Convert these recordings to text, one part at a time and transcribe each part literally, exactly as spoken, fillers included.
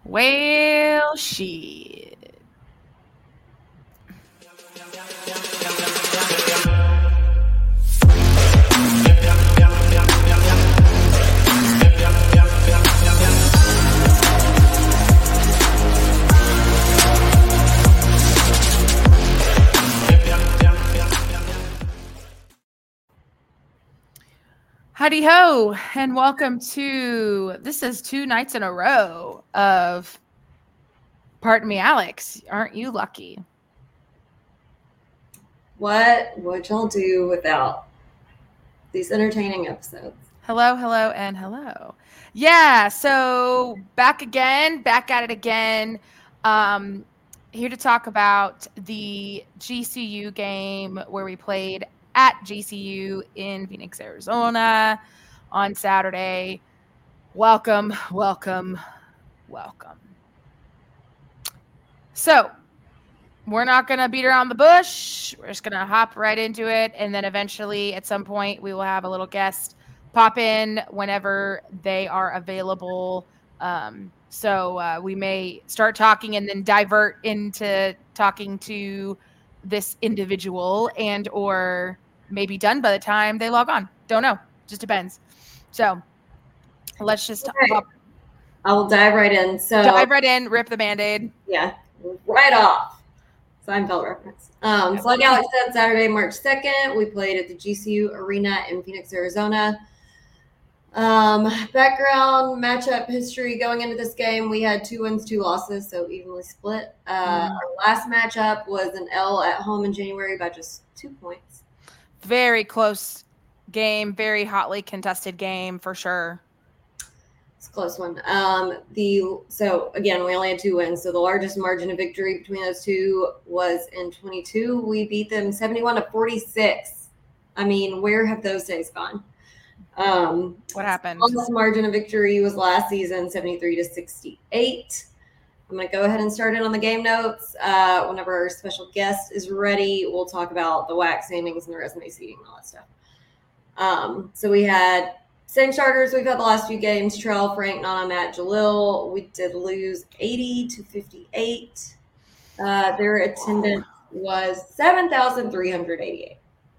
Well, shit. Howdy ho, and welcome to, this is two nights in a row of Pardon Me, Alex. Aren't you lucky? What would y'all do without these entertaining episodes? Hello, hello, and hello. Yeah, so back again, back at it again. Um, here to talk about the G C U game where we played at G C U in Phoenix, Arizona on Saturday. Welcome, welcome, welcome. So we're not going to beat around the bush. We're just going to hop right into it. And then eventually at some point we will have a little guest pop in whenever they are available. Um, so uh, we may start talking and then divert into talking to this individual and or maybe done by the time they log on. Don't know. Just depends. So let's just Okay. hop. I will dive right in. So Dive right in, rip the Band-Aid. Yeah, right off. Seinfeld reference. Um, so like Alex said, Saturday, March second, we played at the G C U Arena in Phoenix, Arizona. Um, background, matchup history going into this game, we had two wins, two losses, so evenly split. Uh, mm. Our last matchup was an L at home in January by just two points. Very close game, very hotly contested game for sure. It's a close one. Um, the so again, we only had two wins. So the largest margin of victory between those two was in twenty-two. We beat them seventy-one to forty-six. I mean, where have those days gone? Um, what happened? The smallest margin of victory was last season, seventy-three to sixty-eight. I'm going to go ahead and start in on the game notes. Uh, whenever our special guest is ready, we'll talk about the W A C standings and the resume seating and all that stuff. Um, so we had same starters we've had the last few games: Trell, Frank, Nana, Matt, Jalil. We did lose eighty to fifty-eight. Uh, their attendance was seven thousand three hundred eighty-eight.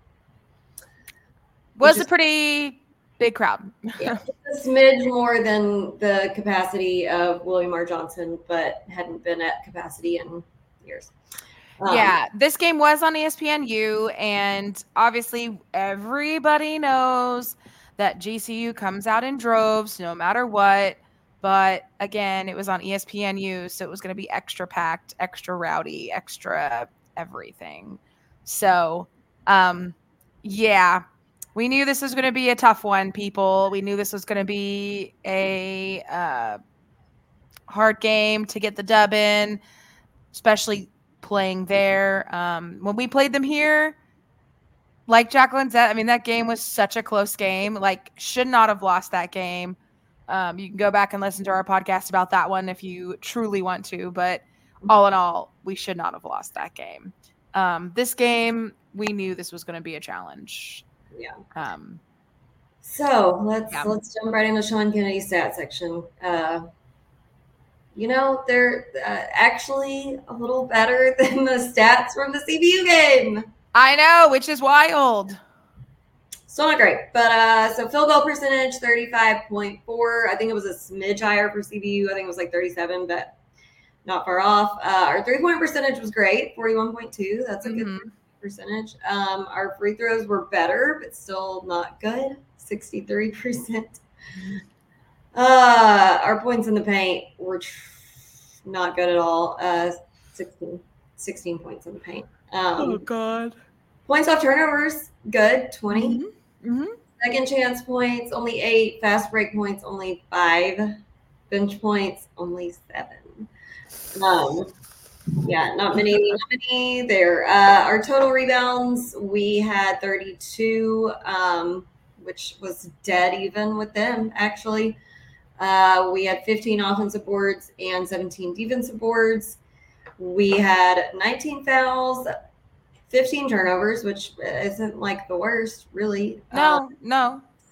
Was a pretty big crowd. Yeah, a smidge more than the capacity of William R. Johnson, but hadn't been at capacity in years. Um, yeah, this game was on E S P N U, and obviously everybody knows that G C U comes out in droves no matter what. But again, it was on E S P N U, so it was going to be extra packed, extra rowdy, extra everything. So, um, yeah, we knew this was going to be a tough one, people. We knew this was going to be a uh, hard game to get the dub in, especially playing there. Um, when we played them here, like Jacqueline said, I mean, that game was such a close game. Like, should not have lost that game. Um, you can go back and listen to our podcast about that one if you truly want to. But all in all, we should not have lost that game. Um, this game, we knew this was going to be a challenge. Yeah. Um, so let's yeah. let's jump right into Sean Kennedy's stat section. Uh, you know, they're uh, actually a little better than the stats from the C B U game. I know, which is wild. Still not great. But uh, so field goal percentage, thirty-five point four. I think it was a smidge higher for C B U. I think it was like thirty-seven, but not far off. Uh, our three-point percentage was great, forty-one point two. That's a mm-hmm. good percentage. Um, our free throws were better, but still not good, sixty-three percent. Uh, our points in the paint were tr- not good at all, uh, sixteen, sixteen points in the paint. Um, oh, God. Points off turnovers, good, twenty. Mm-hmm. Mm-hmm. Second chance points, only eight. Fast break points, only five. Bench points, only seven. Um, yeah, not many, not many there. Uh, our total rebounds, we had thirty-two, um, which was dead even with them, actually. Uh, we had fifteen offensive boards and seventeen defensive boards. We had nineteen fouls, fifteen turnovers, which isn't like the worst, really. No, um, no.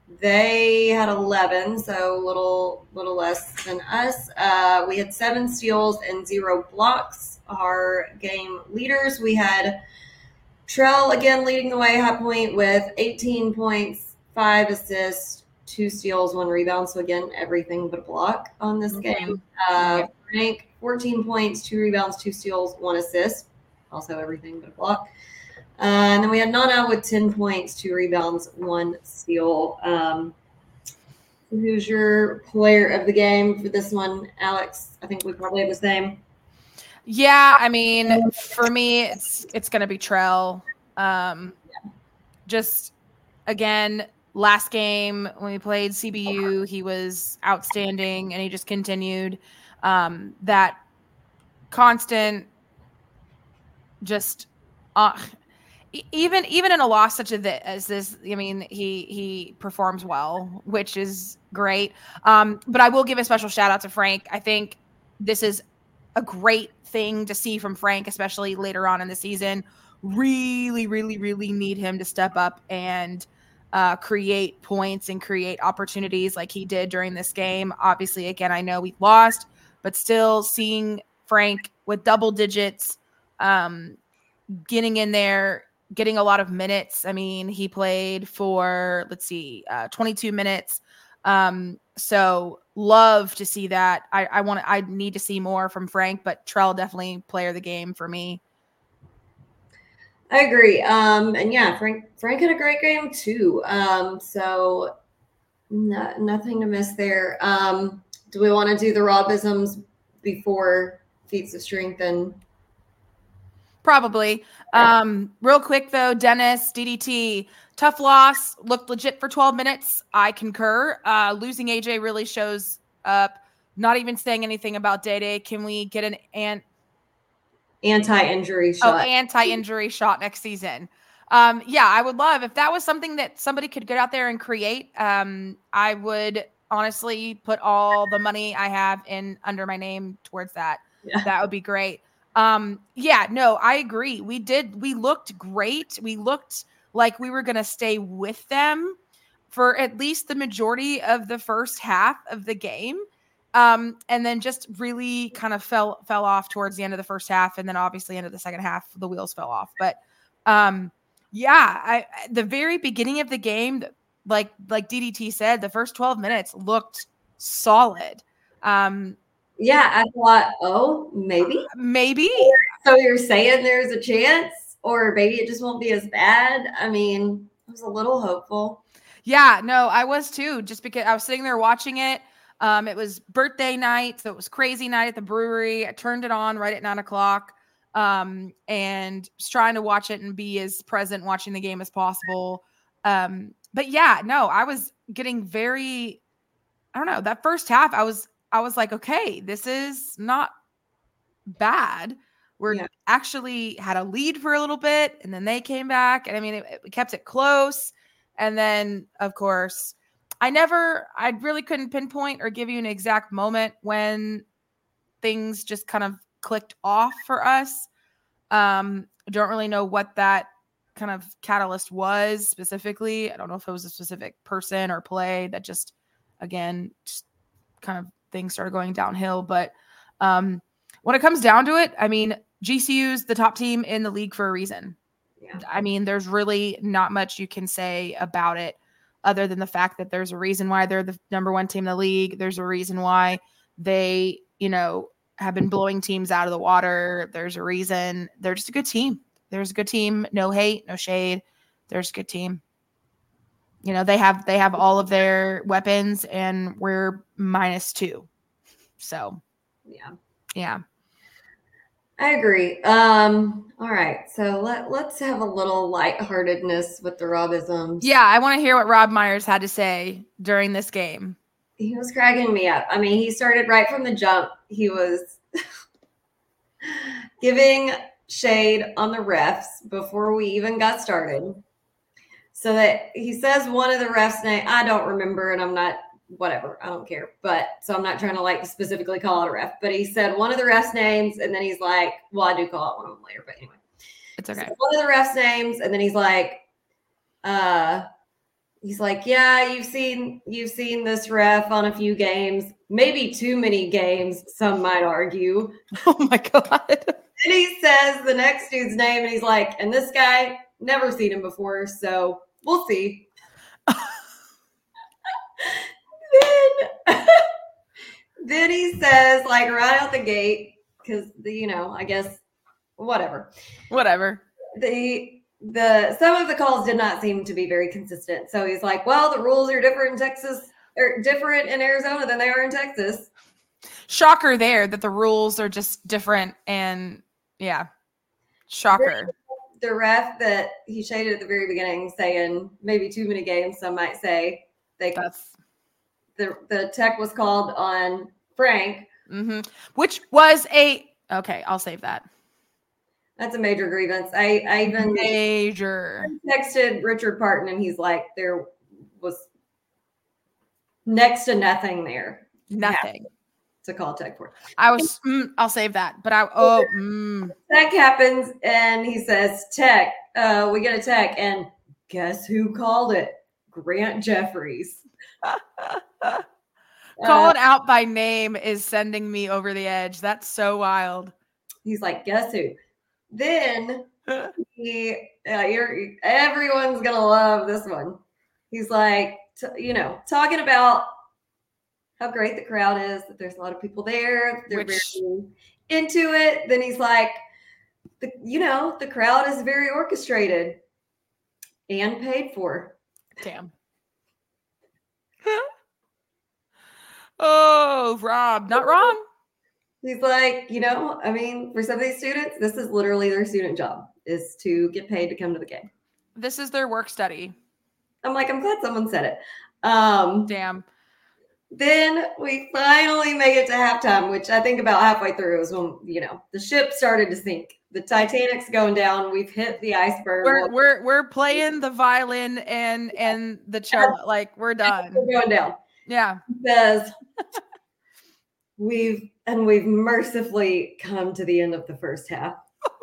They had eleven, so a little little less than us. Uh, we had seven steals and zero blocks. Our game leaders, we had Trell again leading the way, high point with eighteen points, five assists, two steals, one rebound. So again, everything but a block on this Mm-hmm. game. Uh, Yep. Frank, fourteen points, two rebounds, two steals, one assist. Also everything but a block. Uh, and then we had Nana with ten points, two rebounds, one steal. Um, who's your player of the game for this one, Alex? I think we probably have the same. Yeah, I mean, for me, it's it's gonna be Trell. Um, just again, last game when we played C B U, he was outstanding, and he just continued um, that constant, just uh, even even in a loss such as this. I mean, he he performs well, which is great. Um, but I will give a special shout out to Frank. I think this is a great thing to see from Frank, especially later on in the season. Really, really, really need him to step up and uh, create points and create opportunities like he did during this game. Obviously, again, I know we lost, but still seeing Frank with double digits, um, getting in there, getting a lot of minutes. I mean, he played for, let's see, uh, twenty-two minutes. Um, so love to see that. I, I want to, I need to see more from Frank, but Trell definitely player of the game for me. I agree. Um, and yeah, Frank, Frank had a great game too. Um, so no, nothing to miss there. Um, do we want to do the Robisms before feats of strength and Probably. Um, real quick though, Dennis, D D T, tough loss, looked legit for twelve minutes. I concur. Uh, losing A J really shows up. Not even saying anything about Day Day. Can we get an an anti-injury oh shot? anti-injury shot next season? Um, yeah, I would love if that was something that somebody could get out there and create. Um, I would honestly put all the money I have in under my name towards that. Yeah. That would be great. Um, yeah, no, I agree. We did, we looked great. We looked like we were going to stay with them for at least the majority of the first half of the game. Um, and then just really kind of fell, fell off towards the end of the first half. And then obviously into the second half, the wheels fell off. But, um, yeah, I, the very beginning of the game, like, like D D T said, the first twelve minutes looked solid. Um, Yeah, I thought, oh, maybe. Maybe. So you're saying there's a chance, or maybe it just won't be as bad? I mean, I was a little hopeful. Yeah, no, I was too, just because I was sitting there watching it. Um, it was birthday night, so it was crazy night at the brewery. I turned it on right at nine o'clock um, and was trying to watch it and be as present watching the game as possible. Um, but yeah, no, I was getting very, I don't know, that first half, I was, I was like, okay, this is not bad. We're Yeah. actually had a lead for a little bit, and then they came back, and I mean, it, it kept it close. And then, of course, I never, I really couldn't pinpoint or give you an exact moment when things just kind of clicked off for us. Um, I don't really know what that kind of catalyst was specifically. I don't know if it was a specific person or play that just, again, just kind of things started going downhill. But um, when it comes down to it, I mean, G C U's the top team in the league for a reason. Yeah. I mean, there's really not much you can say about it other than the fact that there's a reason why they're the number one team in the league. There's a reason why they, you know, have been blowing teams out of the water. There's a reason. They're just a good team. There's a good team. No hate, no shade. There's a good team. You know, they have they have all of their weapons, and we're minus two. So, yeah, yeah. I agree. Um, all right, so let let's have a little lightheartedness with the Robisms. Yeah, I want to hear what Rob Myers had to say during this game. He was cracking me up. I mean, he started right from the jump. He was giving shade on the refs before we even got started. So that he says one of the refs' name, I don't remember, and I'm not, whatever, I don't care. But so I'm not trying to like specifically call out a ref. But he said one of the refs' names, and then he's like, well, I do call out one of them later, but anyway. It's okay. So one of the refs' names, and then he's like, uh, he's like, yeah, you've seen you've seen this ref on a few games, maybe too many games, some might argue. Oh my God. And he says the next dude's name, and he's like, and this guy, never seen him before, so we'll see. then, then he says, like, right out the gate, because, you know, I guess, whatever. Whatever. The the some of the calls did not seem to be very consistent. So he's like, well, the rules are different in Texas, or different in Arizona than they are in Texas. Shocker there that the rules are just different, and yeah, shocker. The, the ref that he shaded at the very beginning, saying maybe too many games, some might say. They That's the the tech was called on Frank, mm-hmm. which was a okay. I'll save that. That's a major grievance. I, I even major texted Richard Parton, and he's like, there was next to nothing there. Nothing to call tech for. I was, mm, I'll save that. But I, oh, mm. Tech happens, and he says, Tech, uh, we get a tech, and guess who called it? Grant Jeffries. Called uh, out by name is sending me over the edge. That's so wild. He's like, guess who? Then he, uh, you're, everyone's gonna love this one. He's like, t- you know, talking about how great the crowd is, that there's a lot of people there, they're Which... very into it. Then he's like, the, you know, the crowd is very orchestrated and paid for. Damn. Oh, Rob, not wrong. He's like, you know, I mean, for some of these students, this is literally their student job, is to get paid to come to the game. This is their work study. I'm like, I'm glad someone said it. Um, Damn. Then we finally make it to halftime, which I think about halfway through is when, you know, the ship started to sink. The Titanic's going down. We've hit the iceberg. We're we're we're playing the violin and and the cello. Like, we're done. We're going down. Yeah. Because we've and we've mercifully come to the end of the first half.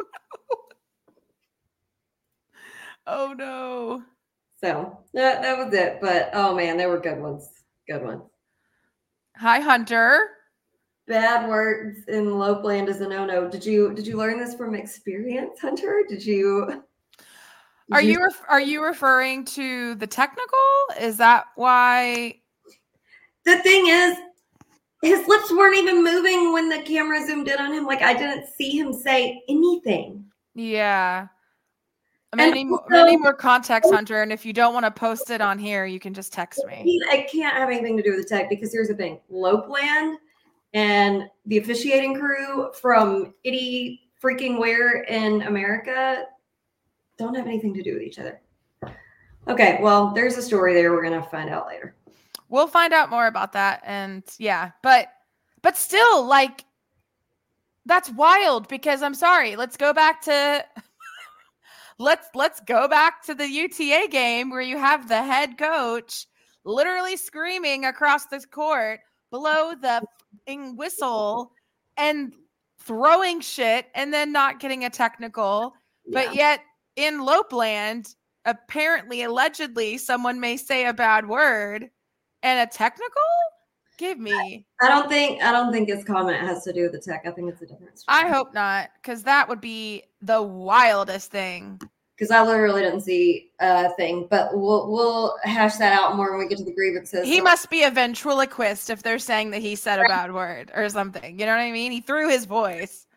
Oh no. Oh no. So that, that was it. But oh man, they were good ones. Good ones. Hi, Hunter. Bad words in Lopeland is a no-no. Did you did you learn this from experience, Hunter? Did you? Did are you, you ref- are you referring to the technical? Is that why? The thing is, his lips weren't even moving when the camera zoomed in on him. Like, I didn't see him say anything. Yeah. Many, so, many more context, Hunter. And if you don't want to post it on here, you can just text me. I can't have anything to do with the tech, because here's the thing. Lopeland and the officiating crew from itty freaking where in America don't have anything to do with each other. Okay, well, there's a story there we're going to find out later. We'll find out more about that. And yeah, but but still, like, that's wild, because I'm sorry. Let's go back to let's let's go back to the U T A game where you have the head coach literally screaming across this court below the whistle and throwing shit and then not getting a technical. Yeah. But yet in Lopeland, apparently, allegedly, someone may say a bad word and a technical. Give me. I don't think I don't think his comment has to do with the tech. I think it's a different story. I hope not, because that would be the wildest thing. Because I literally didn't see a thing, but we'll we'll hash that out more when we get to the grievances. He so. must be a ventriloquist if they're saying that he said a bad word or something. You know what I mean? He threw his voice.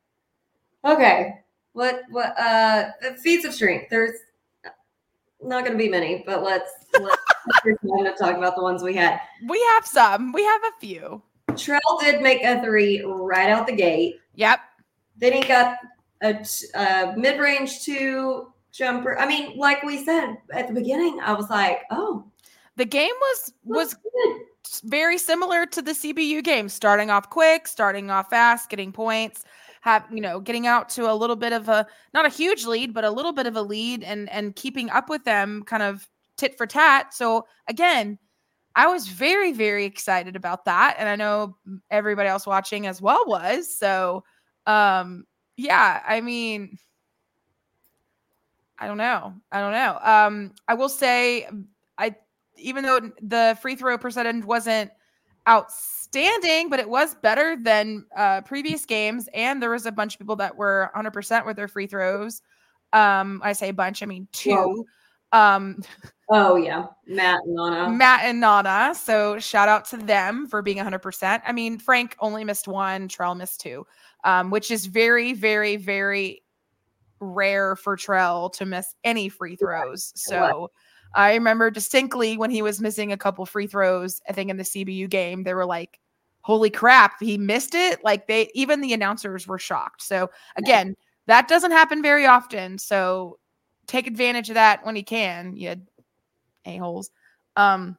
Okay. What what uh feats of strength? There's not going to be many, but let's let's talk about the ones we had. We have some. We have a few. Trell did make a three right out the gate. Yep. Then he got a, a mid-range two jumper. I mean, like we said at the beginning, I was like, oh. The game was was good. Very similar to the C B U game, starting off quick, starting off fast, getting points. Have, you know, getting out to a little bit of a, not a huge lead, but a little bit of a lead, and and keeping up with them kind of tit for tat. So again, I was very, very excited about that. And I know everybody else watching as well was. So um, yeah, I mean, I don't know. I don't know. Um, I will say I even though the free throw percentage wasn't outstanding, but it was better than uh, previous games. And there was a bunch of people that were one hundred percent with their free throws. Um, I say a bunch, I mean two. Well, um, oh, yeah. Matt and Nana. Matt and Nana. So shout out to them for being one hundred percent. I mean, Frank only missed one, Trell missed two, um, which is very, very, very rare for Trell to miss any free throws. So I remember distinctly when he was missing a couple free throws, I think in the C B U game, they were like, holy crap, he missed it. Like they, even the announcers were shocked. So again, that doesn't happen very often. So take advantage of that when you can, you a-holes. Um,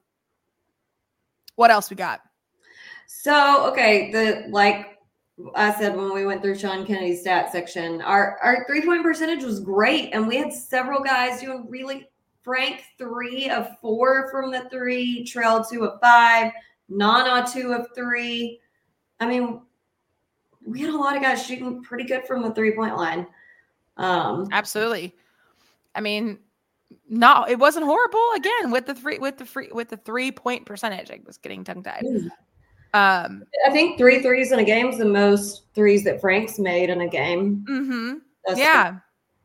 what else we got? So, okay. The, like I said, when we went through Sean Kennedy's stat section, our, our three point percentage was great. And we had several guys doing really Frank, three of four from the three, Trell, two of five, Nana, two of three. I mean, we had a lot of guys shooting pretty good from the three-point line. Um, Absolutely. I mean, no, it wasn't horrible. Again, with the three, with the free, with the three-point percentage, I was getting tongue-tied. Um, I think three threes in a game is the most threes that Frank's made in a game. Mm-hmm. Yeah. Cool.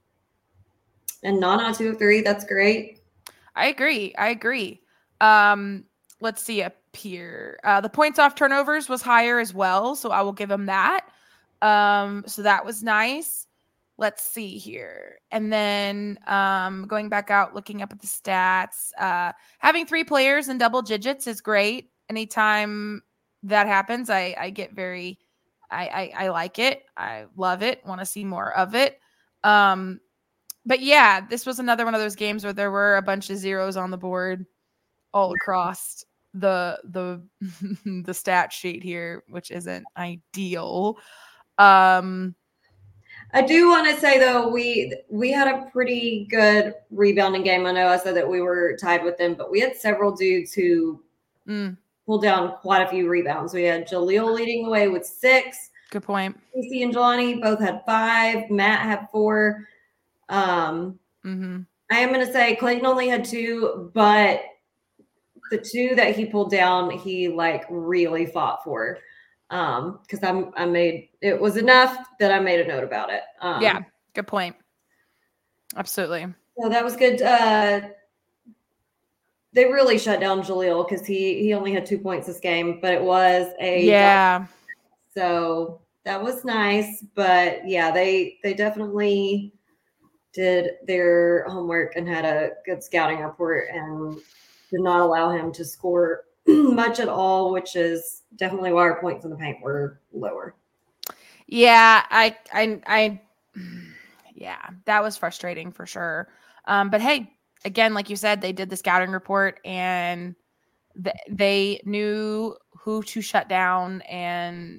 And Nana two of three. That's great. I agree. I agree. Um, let's see up here. Uh, the points off turnovers was higher as well, so I will give him that. Um, so that was nice. Let's see here. And then um, going back out, looking up at the stats, uh, having three players in double digits is great. Anytime that happens, I, I get very, I, I, I like it. I love it. Want to see more of it. Um, But yeah, this was another one of those games where there were a bunch of zeros on the board all across the the the stat sheet here, which isn't ideal. Um, I do want to say though, we we had a pretty good rebounding game. I know I said that we were tied with them, but we had several dudes who mm. pulled down quite a few rebounds. We had Jaleel leading the way with six. Good point. Casey and Jelani both had five. Matt had four. Um, mm-hmm. I am going to say Clayton only had two, but the two that he pulled down, he like really fought for. Um, because I'm I made it was enough that I made a note about it. Um, yeah, good point. Absolutely. So that was good. Uh, they really shut down Jaleel because he he only had two points this game, but it was a yeah. So that was nice, but yeah, they they definitely did their homework and had a good scouting report and did not allow him to score much at all, which is definitely why our points in the paint were lower. Yeah, I, I, I, yeah, that was frustrating for sure. Um, but hey, again, like you said, they did the scouting report and th- they knew who to shut down, and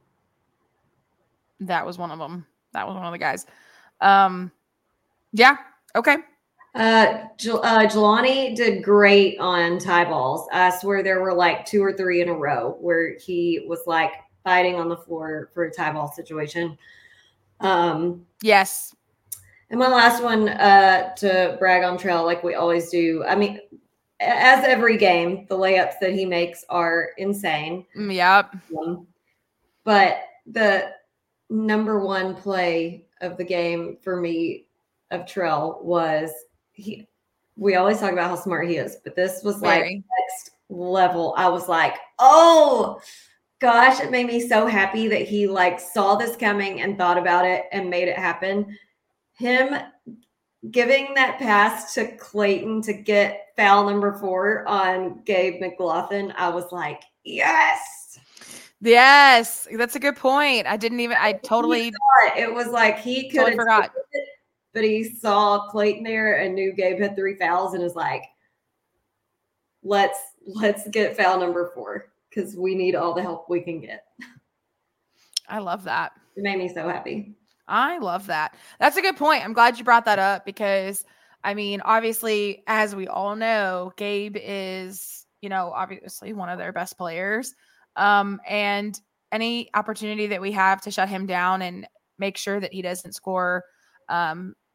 that was one of them. That was one of the guys. Um, Yeah. Okay. Uh, Jel- uh, Jelani did great on tie balls. I swear there were like two or three in a row where he was like fighting on the floor for a tie ball situation. Um, yes. And my last one, uh, to brag on Trell, like we always do. I mean, as every game, the layups that he makes are insane. Yep. Um, but the number one play of the game for me of Trell was he we always talk about how smart he is, but this was like Very. next level. I was like, oh gosh, it made me so happy that he like saw this coming and thought about it and made it happen. Him giving that pass to Clayton to get foul number four on Gabe McLaughlin, I was like, yes. Yes, that's a good point. I didn't even I totally it was like he could totally forgot. It, but he saw Clayton there and knew Gabe had three fouls and was like, let's let's get foul number four because we need all the help we can get. I love that. It made me so happy. I love that. That's a good point. I'm glad you brought that up because, I mean, obviously, as we all know, Gabe is, you know, obviously one of their best players. Um, and any opportunity that we have to shut him down and make sure that he doesn't score um,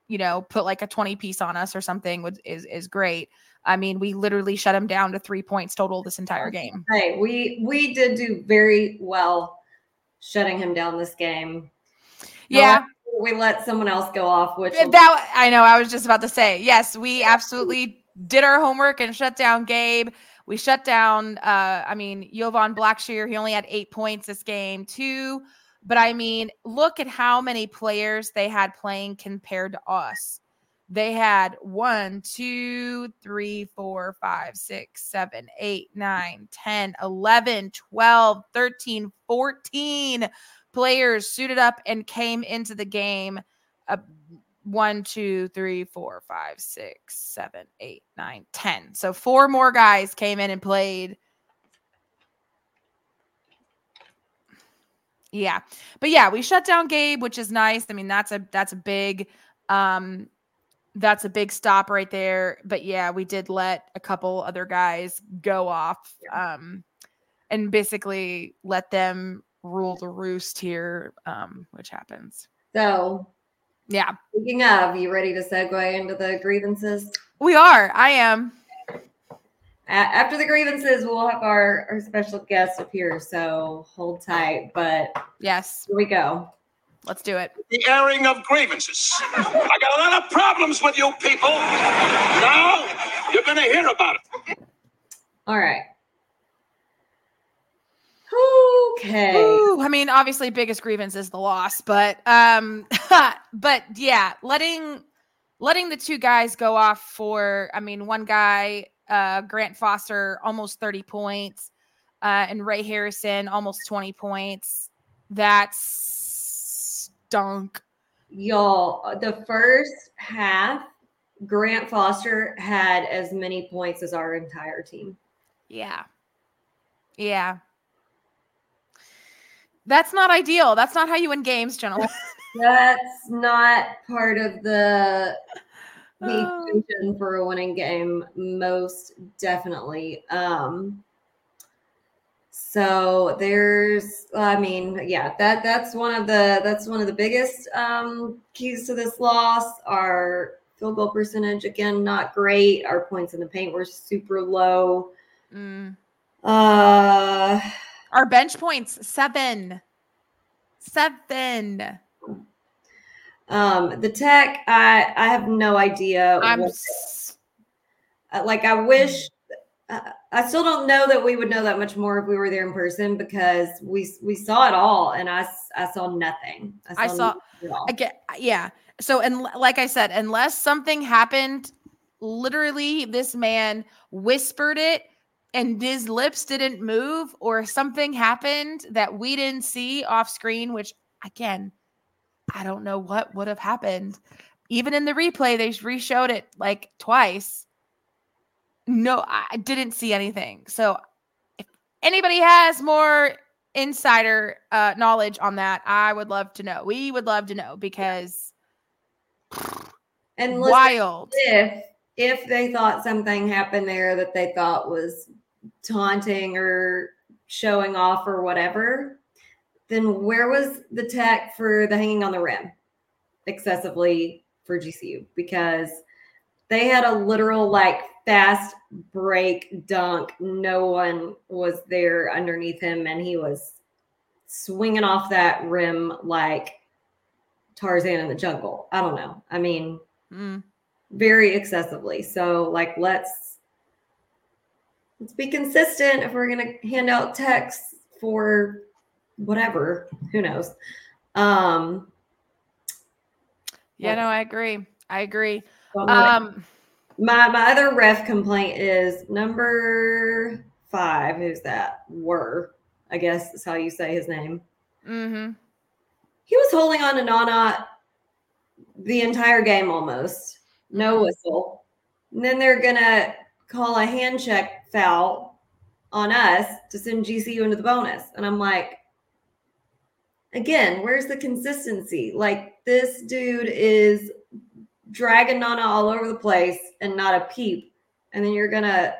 you know, put like a twenty piece on us or something would, is, is great. I mean, we literally shut him down to three points total this entire game. Hey, we, we did do very well shutting him down this game. Yeah. We let someone else go off, which that I know. I was just about to say, yes, we absolutely did our homework and shut down Gabe. We shut down, uh, I mean, Jovan Blackshear, he only had eight points this game too. But I mean, look at how many players they had playing compared to us. They had one, two, three, four, five, six, seven, eight, nine, ten, eleven, twelve, thirteen, fourteen players suited up and came into the game. Uh, one, two, three, four, five, six, seven, eight, nine, ten. So four more guys came in and played. Yeah. But yeah, we shut down Gabe, which is nice. I mean, that's a that's a big um that's a big stop right there. But yeah, we did let a couple other guys go off um and basically let them rule the roost here, um, which happens. So yeah. Speaking of, you ready to segue into the grievances? We are. I am. After the grievances, we'll have our, our special guest up here, so hold tight. But yes, here we go. Let's do it. The airing of grievances. I got a lot of problems with you people. Now you're going to hear about it. All right. Okay. Ooh, I mean, obviously, biggest grievance is the loss, but um, but yeah, letting letting the two guys go off for, I mean, one guy. Uh, Grant Foster, almost thirty points, uh, and Ray Harrison, almost twenty points. That's stunk. Y'all, the first half, Grant Foster had as many points as our entire team. Yeah. Yeah. That's not ideal. That's not how you win games, gentlemen. That's not part of the... the equation for a winning game, most definitely. Um, so there's, I mean, yeah, that that's one of the that's one of the biggest um, keys to this loss. Our field goal percentage, again, not great. Our points in the paint were super low. Mm. Uh, Our bench points, seven, seven. Um, the tech, I I have no idea. I'm what, uh, like, I wish, uh, I still don't know that we would know that much more if we were there in person, because we we saw it all, and I, I saw nothing. I saw, I saw again, yeah. So, and like I said, unless something happened, literally this man whispered it and his lips didn't move, or something happened that we didn't see off screen, which again, I don't know what would have happened. Even in the replay, they re-showed it like twice. No, I didn't see anything. So if anybody has more insider uh, knowledge on that, I would love to know. We would love to know, because and listen, wild. If if they thought something happened there that they thought was taunting or showing off or whatever, then where was the tech for the hanging on the rim excessively for G C U? Because they had a literal, like, fast break dunk. No one was there underneath him, and he was swinging off that rim like Tarzan in the jungle. I don't know. I mean, mm. very excessively. So, like, let's let's be consistent if we're going to hand out techs for whatever, who knows? Um, yeah, no, I agree. I agree. Um, my my other ref complaint is number five. Who's that? Were, I guess is how you say his name. Mm-hmm. He was holding on to Nana the entire game almost. No mm-hmm. whistle. And then they're gonna call a hand check foul on us to send G C U into the bonus, and I'm like, again, where's the consistency? Like, this dude is dragging Nana all over the place and not a peep. And then you're going to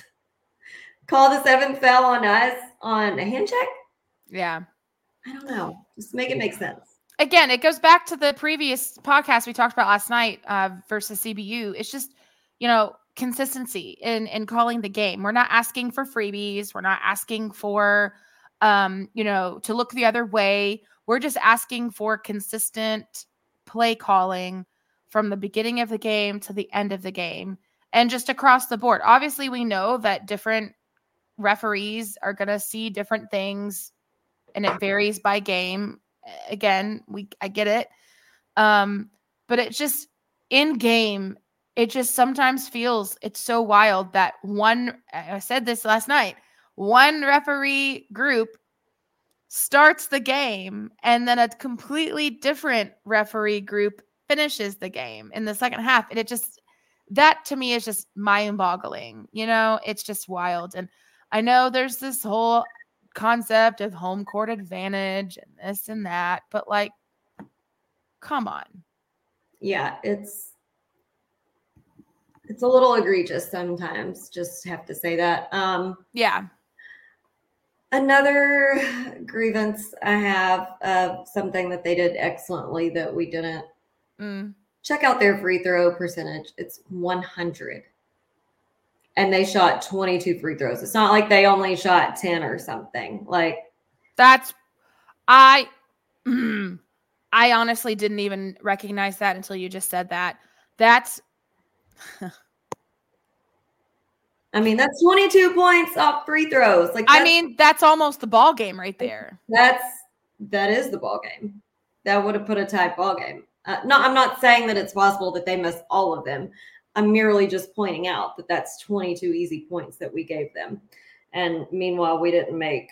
call the seventh foul on us on a hand check? Yeah. I don't know. Just make it make sense. again, it goes back to the previous podcast we talked about last night uh, versus C B U. It's just, you know, consistency in, in calling the game. We're not asking for freebies. We're not asking for, um, you know, to look the other way. We're just asking for consistent play calling from the beginning of the game to the end of the game and just across the board. Obviously, we know that different referees are going to see different things and it varies by game. Again, we I get it. Um, but it just in game, it just sometimes feels it's so wild that one, I said this last night, one referee group starts the game and then a completely different referee group finishes the game in the second half. And it just, that to me is just mind boggling. You know, it's just wild. And I know there's this whole concept of home court advantage and this and that, but like, come on. Yeah, it's it's a little egregious sometimes. Just have to say that. Um, yeah. Another grievance I have of something that they did excellently that we didn't. Mm. Check out their free throw percentage. It's one hundred. And they shot twenty-two free throws. It's not like they only shot ten or something. Like that's I mm, I honestly didn't even recognize that until you just said that. That's I mean, that's twenty-two points off free throws. Like I mean, that's almost the ball game right there. That's that is the ball game. That would have put a tight ball game. Uh, no, I'm not saying that it's possible that they missed all of them. I'm merely just pointing out that that's twenty-two easy points that we gave them. And meanwhile, we didn't make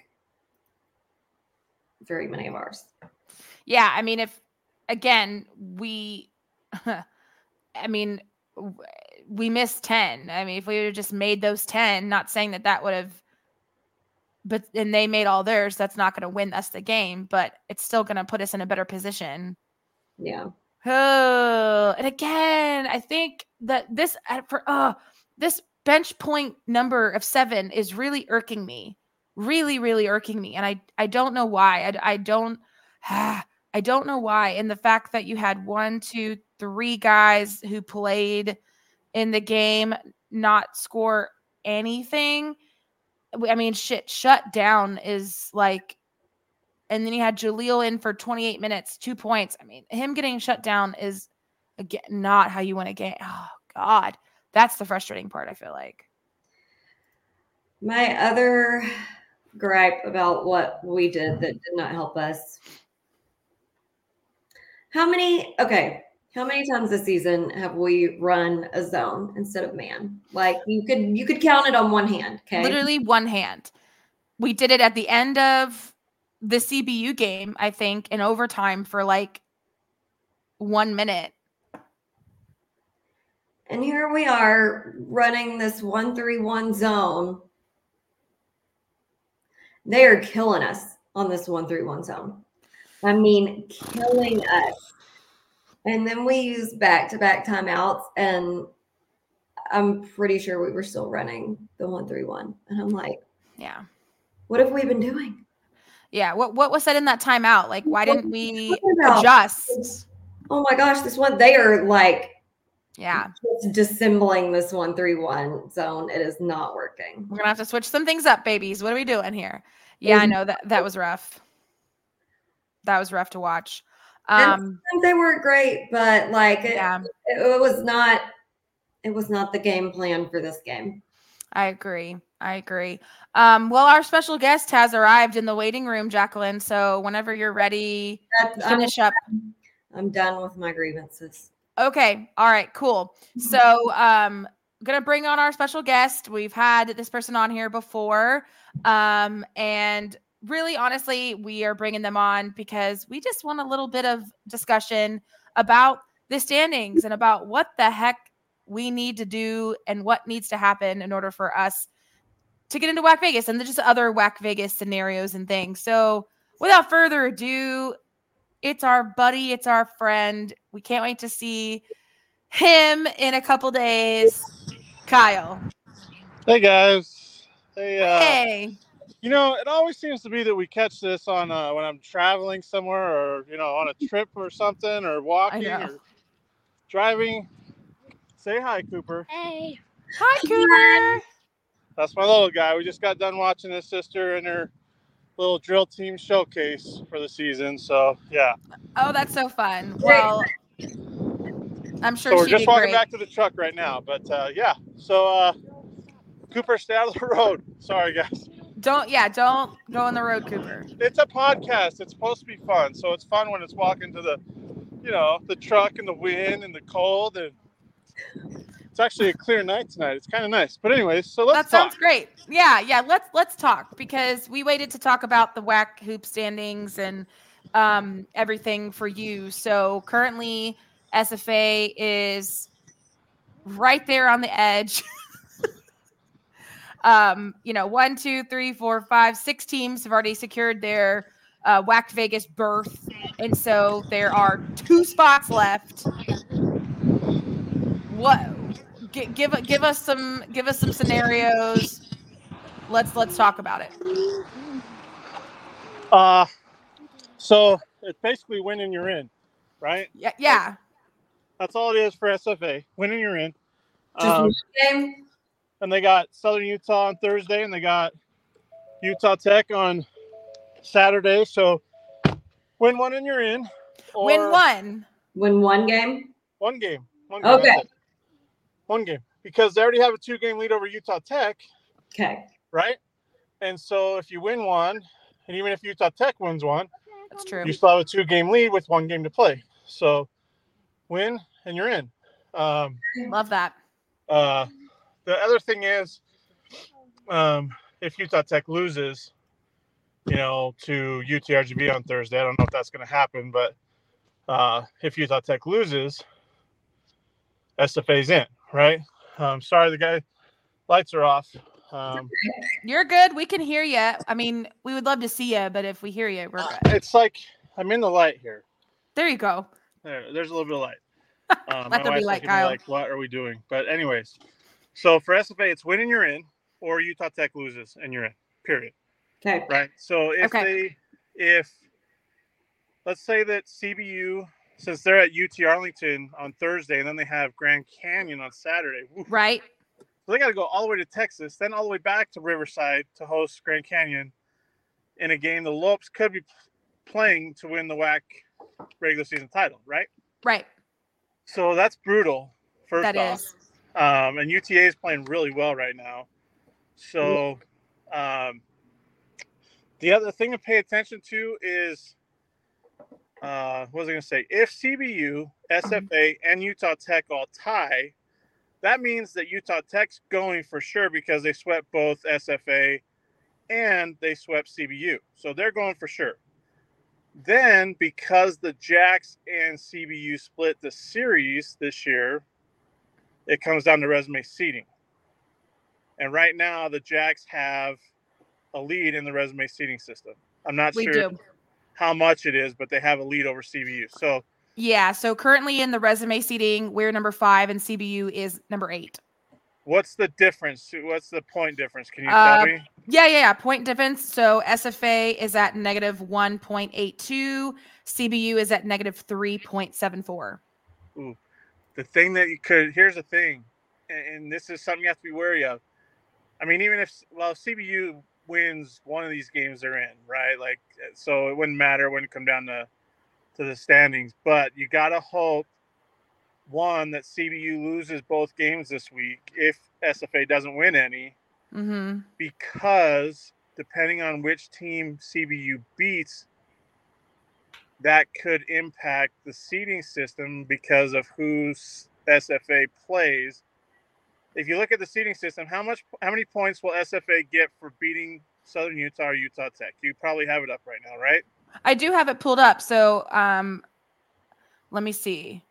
very many of ours. Yeah, I mean, if, again, we, I mean, we missed ten. I mean, if we would have just made those ten, not saying that that would have, but, and they made all theirs, that's not going to win us the game, but it's still going to put us in a better position. Yeah. Oh, and again, I think that this for uh this bench point number of seven is really irking me, really, really irking me, and I I don't know why. I I don't I don't know why. And the fact that you had one, two, three guys who played in the game not score anything. I mean, shit, shut down is like. And then you had Jaleel in for twenty-eight minutes, two points. I mean, him getting shut down is, again, not how you win a game. Oh, God. That's the frustrating part, I feel like. My other gripe about what we did that did not help us. How many, okay, how many times this season have we run a zone instead of man? Like, you could you could count it on one hand, okay? Literally one hand. We did it at the end of the C B U game, I think, in overtime for like one minute. And here we are running this one three one zone. They are killing us on this one three one zone. I mean, killing us. And then we use back-to-back timeouts, and I'm pretty sure we were still running the one three one. And I'm like, yeah, what have we been doing? Yeah, what what was said in that timeout? Like, why didn't we adjust? Oh my gosh, this one, they are like, yeah, just dissembling this one three one zone. It is not working. We're gonna have to switch some things up, babies. What are we doing here? Yeah, I know that that was rough. That was rough to watch. Um, and they weren't great, but like, it, yeah, it, it was not. It was not the game plan for this game. I agree. I agree. Um, well, our special guest has arrived in the waiting room, Jacqueline. So whenever you're ready, That's, finish I'm, up. I'm done with my grievances. Okay. All right, cool. So um gonna bring on our special guest. We've had this person on here before. Um, and really, honestly, we are bringing them on because we just want a little bit of discussion about the standings and about what the heck we need to do and what needs to happen in order for us to get into WAC Vegas and just other WAC Vegas scenarios and things. So without further ado, it's our buddy, it's our friend. We can't wait to see him in a couple days. Kyle. Hey guys. Hey. Uh, hey. You know, it always seems to be that we catch this on uh, when I'm traveling somewhere, or you know, on a trip or something, or walking or driving. Say hi, Cooper. Hey. Hi, Cooper. That's my little guy. We just got done watching his sister and her little drill team showcase for the season. So yeah. Oh, that's so fun. Well, I'm sure so we're she just did walking great. back to the truck right now. But uh, yeah. So uh, Cooper, stay out of the road. Sorry, guys. Don't yeah, don't go on the road, Cooper. It's a podcast. It's supposed to be fun. So it's fun when it's walking to the, you know, the truck and the wind and the cold, and it's actually a clear night tonight. It's kind of nice. But anyways, so let's That sounds talk. great. Yeah, yeah. Let's let's talk because we waited to talk about the W A C hoop standings and um, everything for you. So currently, S F A is right there on the edge. um, you know, one, two, three, four, five, six teams have already secured their uh, W A C Vegas berth, and so there are two spots left. What? G- give give us some give us some scenarios. Let's let's talk about it. Uh, so it's basically winning you're in, right? Yeah, yeah. Like, that's all it is for S F A. Winning you're in. Just Um, one game. and they got Southern Utah on Thursday, and they got Utah Tech on Saturday. So win one and you're in. Or Win one. Win one game. One game. One game. Okay. That's it. One game. Because they already have a two-game lead over Utah Tech. Okay. Right? And so if you win one, and even if Utah Tech wins one, That's true. you still have a two-game lead with one game to play. So win, and you're in. Um, Love that. uh, the other thing is, um, if Utah Tech loses, you know, to U T R G B on Thursday, I don't know if that's going to happen, but uh, if Utah Tech loses, S F A's in, right? Um, sorry, the guy lights are off. Um, You're good. We can hear you. I mean, we would love to see you, but if we hear you, we're good. it's like I'm in the light here. There you go. There, there's a little bit of light. Um, Let my there be wife's light, looking at me Kyle. like, what are we doing? But anyways, so for S F A, it's winning you're in, or Utah Tech loses and you're in. Period. Okay. Right. So if Okay. they, if let's say that C B U, since they're at U T Arlington on Thursday, and then they have Grand Canyon on Saturday, woo, Right? so they got to go all the way to Texas, then all the way back to Riverside to host Grand Canyon in a game the Lopes could be playing to win the W A C regular season title, right? Right. So that's brutal. First That off, is. um, and U T A is playing really well right now. So um, the other thing to pay attention to is, uh, what was I going to say? If C B U, S F A, and Utah Tech all tie, that means that Utah Tech's going for sure because they swept both S F A and they swept C B U. So they're going for sure. Then, because the Jacks and C B U split the series this year, it comes down to resume seeding. And right now, the Jacks have a lead in the resume seeding system. I'm not We sure do. how much it is, but they have a lead over C B U. So Yeah. So currently in the resume seating, we're number five and C B U is number eight. what's the difference? What's the point difference? Can you Uh, tell me? Yeah, yeah, yeah. Point difference. So S F A is at negative one point eight two. C B U is at negative three point seven four. Ooh, the thing that you could, here's the thing, and, and this is something you have to be wary of. I mean, even if, well, C B U wins one of these games they're in, right? Like, so it wouldn't matter when it come down to, to the standings, but you got to hope, one, that C B U loses both games this week if S F A doesn't win any, Mm-hmm. because depending on which team C B U beats, that could impact the seeding system because of who S F A plays. If you look at the seeding system, how much, how many points will S F A get for beating Southern Utah or Utah Tech? You probably have it up right now, right? I do have it pulled up. So um, let me see.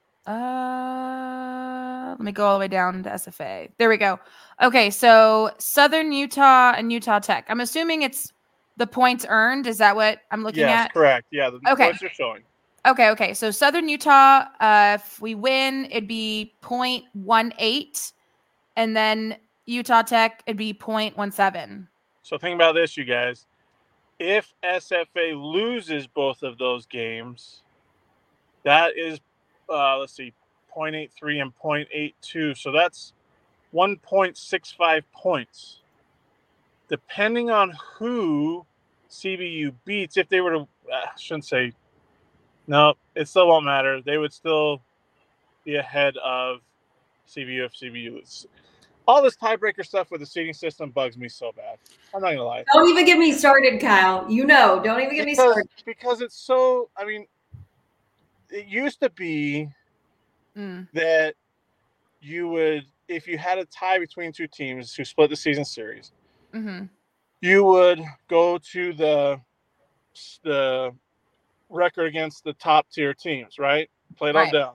Uh, let me go all the way down to S F A. There we go. Okay, so Southern Utah and Utah Tech. I'm assuming it's the points earned. Is that what I'm looking yes, at? correct. Yeah, the Okay. points are showing. Okay, okay. So Southern Utah, uh, if we win, it'd be zero point one eight. And then Utah Tech, it'd be zero point one seven. So think about this, you guys. If S F A loses both of those games, that is, uh, let's see, zero point eight three and zero point eight two. So that's one point six five points. Depending on who C B U beats, if they were to, I shouldn't say, no, it still won't matter. They would still be ahead of C B U if C B U is. All this tiebreaker stuff with the seeding system bugs me so bad. I'm not going to lie. Don't even get me started, Kyle. You know, don't even get because, me started. Because it's so, I mean, it used to be Mm. that you would, if you had a tie between two teams who split the season series, Mm-hmm. you would go to the the record against the top tier teams, right? Play it Right. all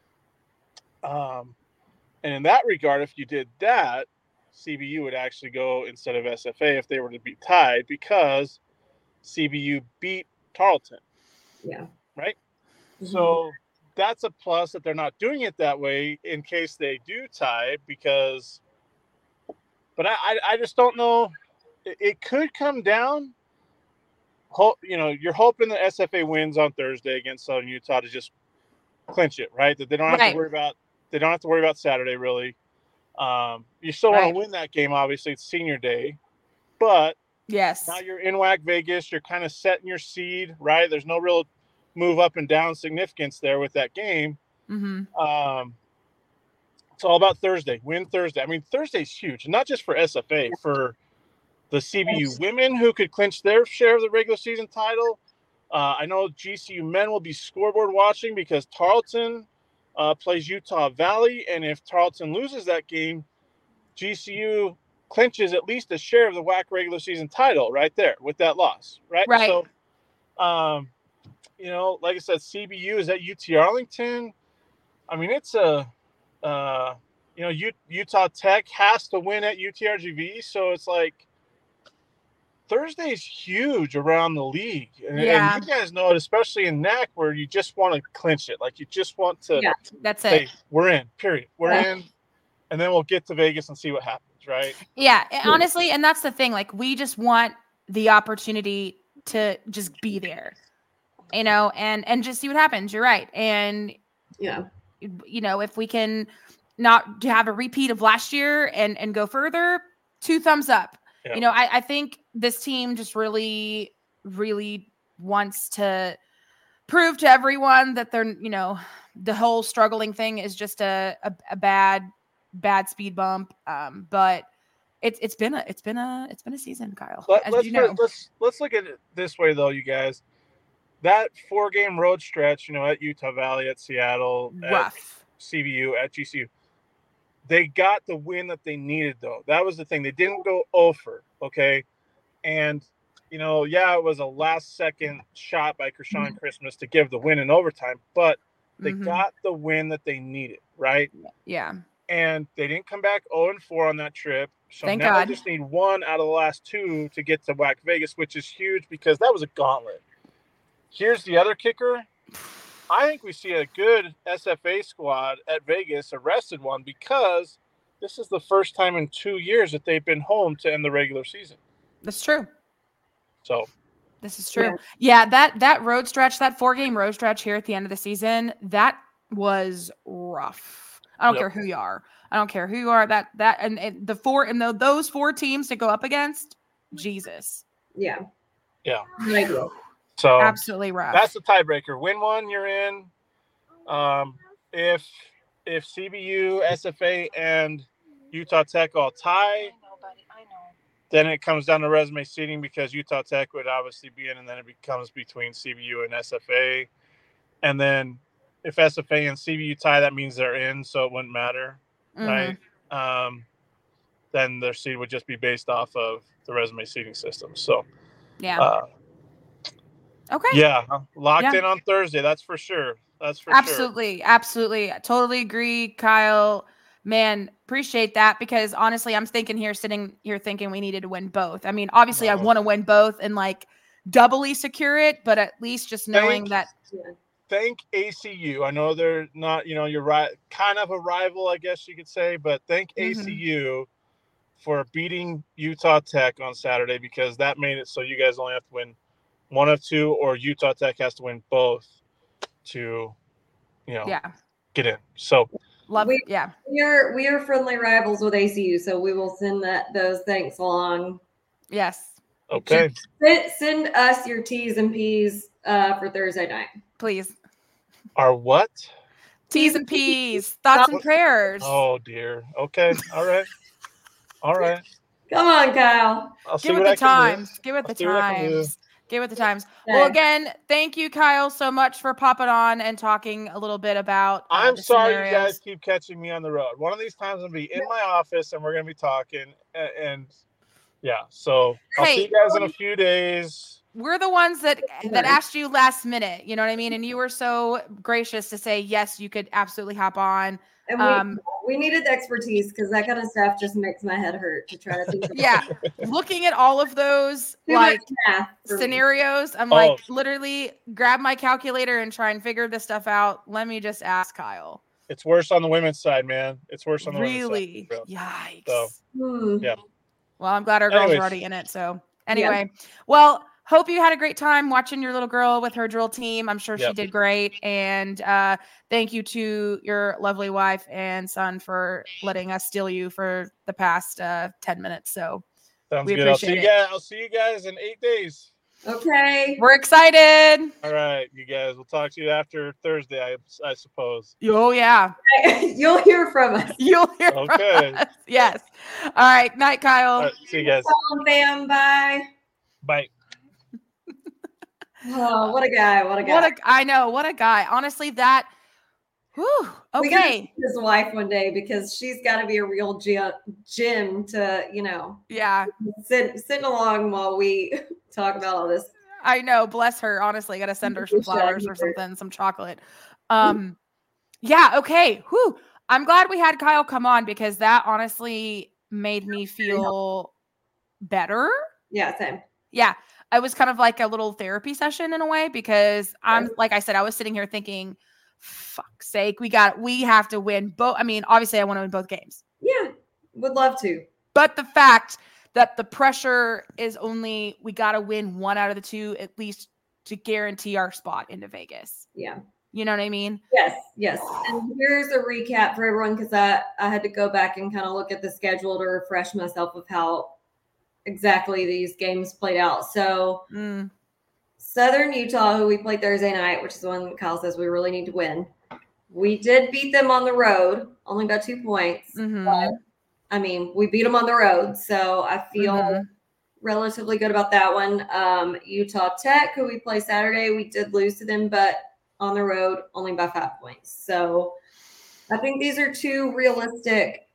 down. Um, and in that regard, if you did that, C B U would actually go instead of S F A if they were to be tied, because C B U beat Tarleton. Yeah. Right? Mhm. So that's a plus that they're not doing it that way in case they do tie, because but I, I, I just don't know. It, it could come down. Hope, you know, you're hoping that S F A wins on Thursday against Southern Utah to just clinch it, right? That they don't have Right. to worry about they don't have to worry about Saturday, really. Um, you still want Right. to win that game, obviously. It's senior day. But Yes. now you're in W A C Vegas, you're kind of setting your seed, right? There's no real move up and down significance there with that game. Mm-hmm. Um, it's all about Thursday. Win Thursday. I mean, Thursday's huge, not just for S F A, for the C B U women who could clinch their share of the regular season title. Uh, I know G C U men will be scoreboard watching because Tarleton uh, plays Utah Valley, and if Tarleton loses that game, G C U clinches at least a share of the W A C regular season title right there with that loss, right? Right. So, um, you know, like I said, C B U is at U T Arlington. I mean, it's a, uh, you know, U- Utah Tech has to win at U T R G V, so it's like Thursday's huge around the league. And, Yeah. and you guys know it, especially in N A C, where you just want to clinch it. Like, you just want to Yeah. That's say, it. we're in, period. We're Yeah. in, and then we'll get to Vegas and see what happens, right? Yeah, and honestly, and that's the thing. Like, we just want the opportunity to just be there, you know, and and just see what happens. You're right, and Yeah. you know, if we can not to have a repeat of last year and and go further, two thumbs up. Yeah. You know, I I think this team just really, really wants to prove to everyone that they're, you know, the whole struggling thing is just a a, a bad bad speed bump. Um, but it's it's been a it's been a it's been a season, Kyle. Let, As let's you know, put- let's let's look at it this way, though, you guys. That four game road stretch, you know, at Utah Valley, at Seattle, at rough. C B U, at G C U, they got the win that they needed, though. That was the thing. They didn't go over, okay? And, you know, yeah, it was a last second shot by Kershawn Christmas to give the win in overtime, but they Mhm. got the win that they needed, right? Yeah. And they didn't come back oh and four on that trip. So Thank now God. they just need one out of the last two to get to W A C Vegas, which is huge because that was a gauntlet. Here's the other kicker. I think we see a good S F A squad at Vegas, a rested one, because this is the first time in two years that they've been home to end the regular season. That's true. So This is true. Yeah, that that road stretch, that four game road stretch here at the end of the season, that was rough. I don't Yep. care who you are. I don't care who you are. That that and, and the four and the, those four teams to go up against, Jesus, Yeah. yeah. I agree. So absolutely rough. that's the tiebreaker. Win one, you're in. Um, if if C B U, S F A, and Utah Tech all tie, then it comes down to resume seeding because Utah Tech would obviously be in, and then it becomes between C B U and S F A. And then if S F A and C B U tie, that means they're in, so it wouldn't matter, Mhm. right? Um, then their seed would just be based off of the resume seeding system. So, Yeah. uh, okay. yeah, locked Yeah. in on Thursday. That's for sure. That's for Absolutely. Absolutely. I totally agree, Kyle. Man, appreciate that because honestly, I'm thinking here, sitting here thinking we needed to win both. I mean, obviously, I No. want to win both and like doubly secure it, but at least just knowing Thank- that. Yeah. Thank A C U. I know they're not, you know, you're right, kind of a rival, I guess you could say, but thank Mhm. A C U for beating Utah Tech on Saturday, because that made it so you guys only have to win one of two, or Utah Tech has to win both to, you know, Yeah. get in. So Love We- it. Yeah. We are we are friendly rivals with A C U, so we will send that those thanks along. Yes. okay, Send, send us your T's and P's uh, for Thursday night. Please. our what? T's and P's. Thoughts and prayers. Oh dear. Okay. All right. All right. Come on, Kyle. I'll see Give it what the I can do. times. Give it I'll the see what I can do. times. Give it the times. Well, Okay. again, thank you, Kyle, so much for popping on and talking a little bit about. Uh, I'm the sorry scenarios. you guys keep catching me on the road. One of these times I'm gonna be in my office and we're gonna be talking, and, and yeah. So I'll see Hey. you guys in a few days. We're the ones that that Right. asked you last minute. You know what I mean? And you were so gracious to say yes, you could absolutely hop on. And we, Um, we needed the expertise because that kind of stuff just makes my head hurt to try to think of Yeah, looking at all of those too like much math for me. scenarios, I'm Oh. like literally grab my calculator and try and figure this stuff out. Let me just ask Kyle. It's worse on the women's side, man. It's worse on the Really? women's side. Yikes. So- Hmm. Yeah. Well, I'm glad our girls Anyways. are already in it. So anyway, well, hope you had a great time watching your little girl with her drill team. I'm sure she Yep. did great. And uh, thank you to your lovely wife and son for letting us steal you for the past uh, ten minutes. So Sounds We good. I'll see you appreciate it. guys. I'll see you guys in eight days. Okay. we're excited. All right, you guys. We'll talk to you after Thursday, I, I suppose. Oh, yeah. You'll hear from us. You'll hear Okay. from us. Yes. All right. Night, Kyle. All right, see you guys. Come on, fam. Bye. Bye. Oh, what a guy. What a guy. What a I know. What a guy. Honestly, that. Whew, We gotta okay. see his wife one day because she's got to be a real gym, gym to, you know, Yeah, sit sitting along while we talk about all this. I know. Bless her. Honestly, got to send her some We should. flowers or something, some chocolate. Um, yeah. Okay. Whew. I'm glad we had Kyle come on because that honestly made me feel better. Yeah, same. Yeah. It was kind of like a little therapy session in a way because I'm like I said, I was sitting here thinking, fuck's sake, we got we have to win both. I mean, obviously I want to win both games. Yeah, would love to. But the fact that the pressure is only we got to win one out of the two at least to guarantee our spot into Vegas. Yeah. You know what I mean? Yes, yes. And here's a recap for everyone because I, I had to go back and kind of look at the schedule to refresh myself of how exactly these games played out. So Mm, Southern Utah, who we played Thursday night, which is the one Kyle says we really need to win. We did beat them on the road, only by two points. mhm, But, I mean, we beat them on the road, so I feel mhm. relatively good about that one. Um, Utah Tech, who we play Saturday, we did lose to them, but on the road, only by five points. So I think these are two realistic,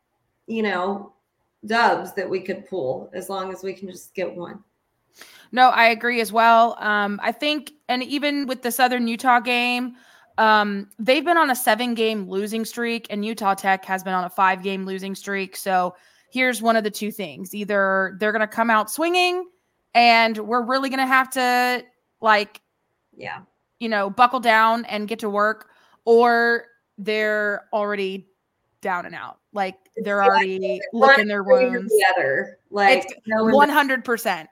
you know, dubs that we could pull as long as we can just get one. No, I agree as well. Um, I think, and even with the Southern Utah game, um, they've been on a seven-game losing streak, and Utah Tech has been on a five-game losing streak. So here's one of the two things: either they're going to come out swinging, and we're really going to have to, like, Yeah. you know, buckle down and get to work, or they're already down and out. Like they're Yeah, already One licking their extreme or wounds. The other, like It's no in, one hundred percent.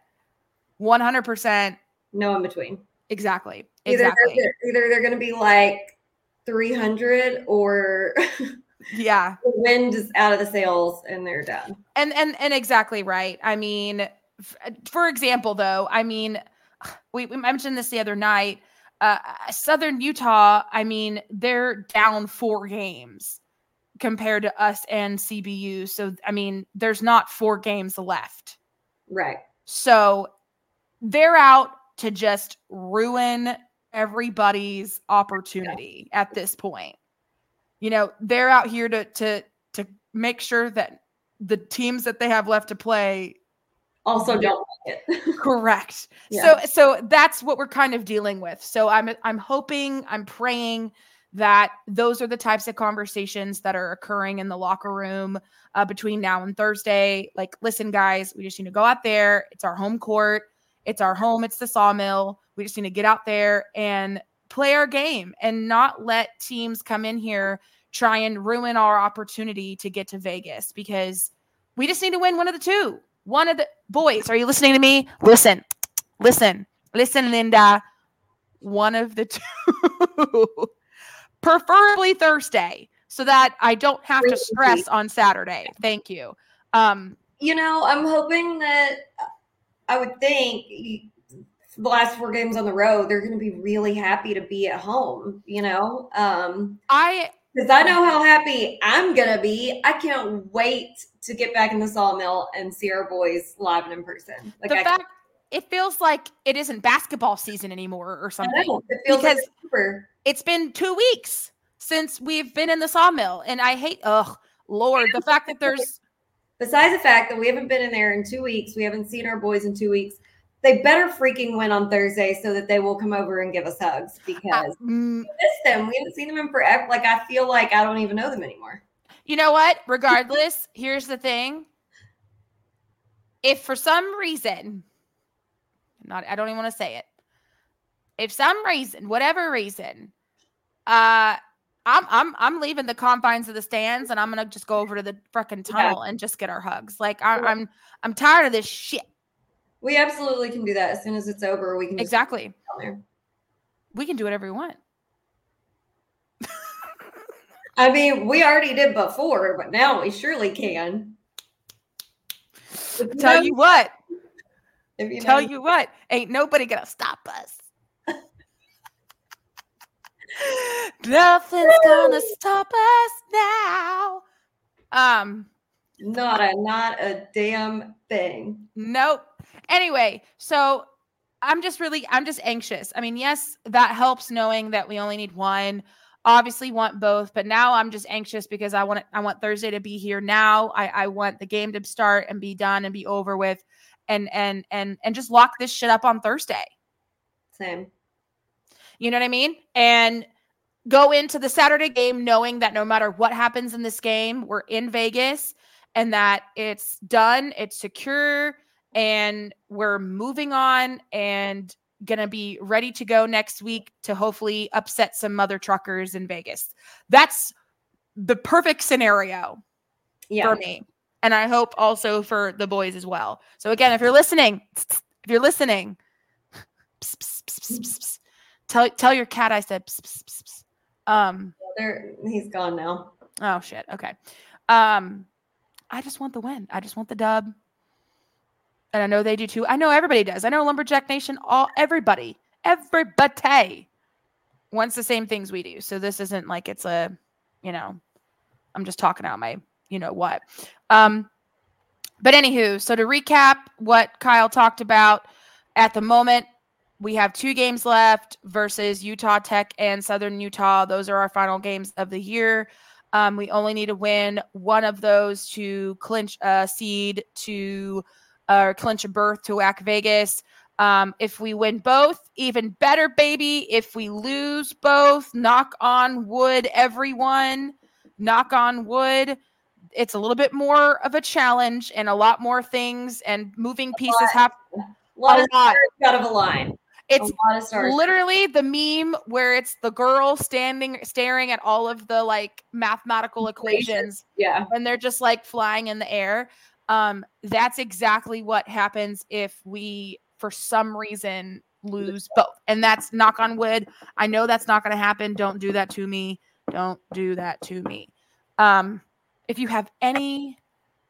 one hundred percent. no in between. Exactly. Either Exactly. they're, either they're going to be like three hundred or Yeah. the wind is out of the sails and they're done. And and and exactly right. I mean, f- for example, though, I mean, we, we mentioned this the other night. Uh, Southern Utah, I mean, they're down four games compared to us and C B U. So, I mean, there's not four games left. Right. So they're out to just ruin everybody's opportunity at this point. You know, they're out here to to to make sure that the teams that they have left to play Also don't like it. correct. Yeah. So so that's what we're kind of dealing with. So I'm I'm hoping, I'm praying that those are the types of conversations that are occurring in the locker room uh, between now and Thursday. Like, listen, guys, we just need to go out there. It's our home court. It's our home. It's the Sawmill. We just need to get out there and play our game and not let teams come in here, try and ruin our opportunity to get to Vegas, because We just need to win one of the two. One of the boys, are you listening to me? Listen, listen, listen, Linda. One of the two. Preferably Thursday, so that I don't have to stress on Saturday. Thank you. Um, you know, I'm hoping that I would think the last four games on the road, they're going to be really happy to be at home, you know? Um, I Because I know how happy I'm going to be. I can't wait to get back in the Sawmill and see our boys live and in person. Like the I fact it feels like it isn't basketball season anymore or something. know, it feels because like it's super. It's been two weeks since we've been in the Sawmill, and I hate, oh, Lord, the fact that there's... Besides the fact that we haven't been in there in two weeks, we haven't seen our boys in two weeks, they better freaking win on Thursday so that they will come over and give us hugs because uh, mm, we miss them. We haven't seen them in forever. Like, I feel like I don't even know them anymore. You know what? Regardless, here's the thing. If for some reason, not, I don't even want to say it. If some reason, whatever reason, uh, I'm I'm I'm leaving the confines of the stands and I'm gonna just go over to the freaking tunnel yeah. and just get our hugs. Like I, I'm I'm tired of this shit. We absolutely can do that as soon as it's over. We can just exactly. We can do whatever we want. I mean, we already did before, but now we surely can. You Tell know, you what. If you Tell know. you what. Ain't nobody gonna stop us. Nothing's gonna stop us now. Um, not a not a damn thing. Nope. Anyway, so I'm just really I'm just anxious. I mean, yes, that helps knowing that we only need one. Obviously want both, but now I'm just anxious because I want I want Thursday to be here now. I, I want the game to start and be done and be over with and and and and just lock this shit up on Thursday. Same. You know what I mean? And go into the Saturday game knowing that no matter what happens in this game, we're in Vegas and that it's done, it's secure, and we're moving on and going to be ready to go next week to hopefully upset some mother truckers in Vegas. That's the perfect scenario yeah. for me. And I hope also for the boys as well. So again, if you're listening, if you're listening, pss, pss, pss, pss, pss, tell tell your cat I said pss, pss, pss, pss. Um, there, he's gone now. Oh shit. Okay. Um, I just want the win. I just want the dub. And I know they do too. I know everybody does. I know Lumberjack Nation, all everybody, everybody wants the same things we do. So this isn't like it's a, you know, I'm just talking out my, you know what. Um, but anywho, so to recap what Kyle talked about at the moment, we have two games left versus Utah Tech and Southern Utah. Those are our final games of the year. Um, we only need to win one of those to clinch a seed to uh, clinch a berth to W A C Vegas. Um, if we win both, even better, baby. If we lose both, knock on wood, everyone. Knock on wood. It's a little bit more of a challenge and a lot more things and moving pieces have a lot, a lot. out of a line. It's literally the meme where it's the girl standing, staring at all of the like mathematical equations. Yeah. And they're just like flying in the air. Um, that's exactly what happens if we, for some reason, lose both. And that's knock on wood. I know that's not going to happen. Don't do that to me. Don't do that to me. Um, if you have any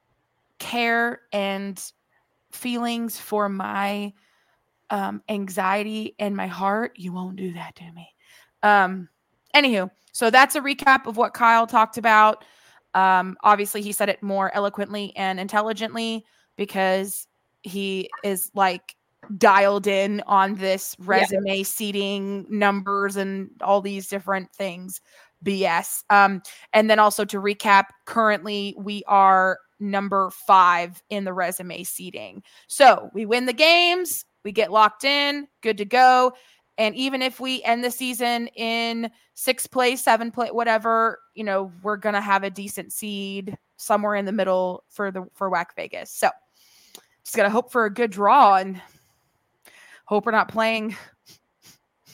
care and feelings for my um, anxiety in my heart, you won't do that to me. Um, anywho, so that's a recap of what Kyle talked about. Um, obviously, he said it more eloquently and intelligently because he is like dialed in on this resume yeah. seating numbers and all these different things. B S. Um, and then also to recap, currently we are number five in the resume seating. So we win the games, we get locked in, good to go. And even if we end the season in sixth place, seventh place, whatever, you know, we're going to have a decent seed somewhere in the middle for the, for W A C Vegas. So just got to hope for a good draw and hope we're not playing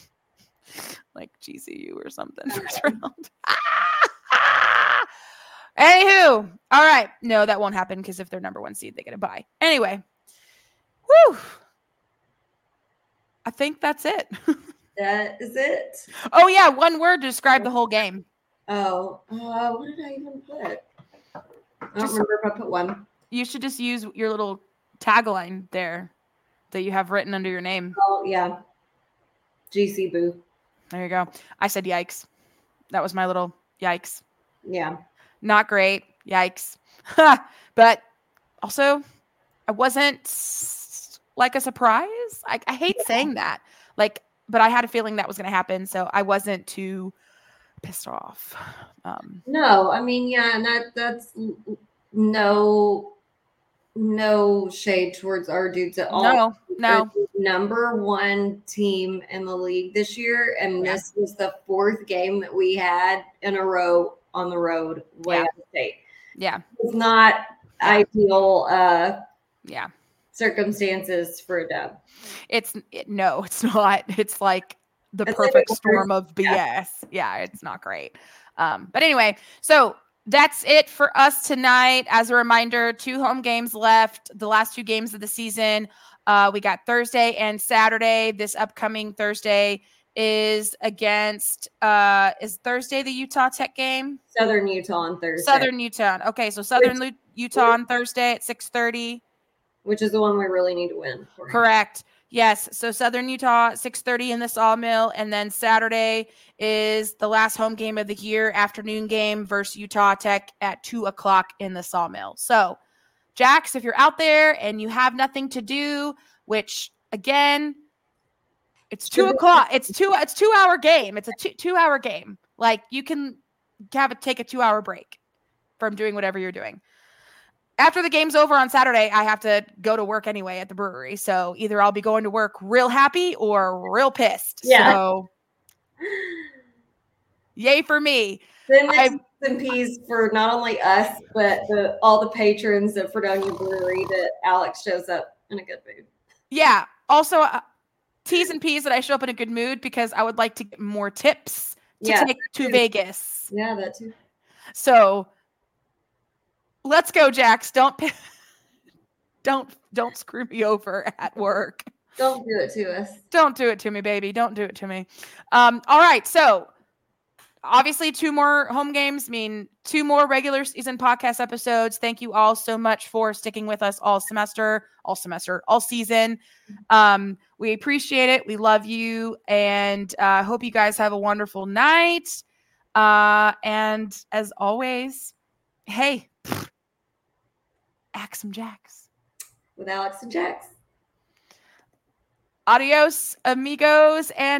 like G C U or something first round. Anywho, all right. No, that won't happen because if they're number one seed, they get a bye. Anyway, whew. I think that's it. That is it. Oh yeah, one word to describe the whole game. Oh, uh, what did I even put? I don't Just- remember if I put one. You should just use your little tagline there that you have written under your name. Oh yeah, G C Boo. There you go. I said yikes. That was my little yikes. Yeah. Not great. Yikes. But also, I wasn't like a surprise. I, I hate saying that. Like, but I had a feeling that was going to happen, so I wasn't too pissed off. Um, No, I mean, yeah, and that that's no no shade towards our dudes at all. no, no. They're the number one team in the league this year, and Yeah. this was the fourth game that we had in a row on the road way Yeah. out of state. Yeah, It's not ideal uh, yeah. circumstances for a dub. It's it, no, it's not. It's like the It's like perfect the storm worst- of B S. Yeah, it's not great. Um, but anyway, so that's it for us tonight. As a reminder, two home games left. The last two games of the season. Uh, we got Thursday and Saturday. This upcoming Thursday is against uh, is Thursday the Utah Tech game? Southern Utah on Thursday, Southern Utah. Okay, so Southern Lu- Utah on Thursday at six thirty. which is the one we really need to win. for. Correct. Yes. So Southern Utah, six thirty in the Sawmill. And then Saturday is the last home game of the year, afternoon game versus Utah Tech at two o'clock in the Sawmill. So, Jax, if you're out there and you have nothing to do, which again, it's two o'clock. It's two. It's two hour game. It's a two two hour game. Like you can have a take a two hour break from doing whatever you're doing. After the game's over on Saturday, I have to go to work anyway at the brewery. So either I'll be going to work real happy or real pissed. Yeah. So yay for me. Then I- it's and P's for not only us, but the all the patrons of Fredonia Brewery that Alex shows up in a good mood. Yeah. Also, uh, T's and P's that I show up in a good mood because I would like to get more tips to Yeah. take to Vegas. Yeah, that too. So let's go, Jax. Don't pi- don't don't screw me over at work. Don't do it to us. Don't do it to me, baby. Don't do it to me. Um, all right. So obviously two more home games mean two more regular season podcast episodes. Thank you all so much for sticking with us all semester, all semester, all season. Um, we appreciate it. We love you. And I uh, hope you guys have a wonderful night. Uh, and as always, hey, axe some jacks. With Alex and Jax. Adios, amigos, and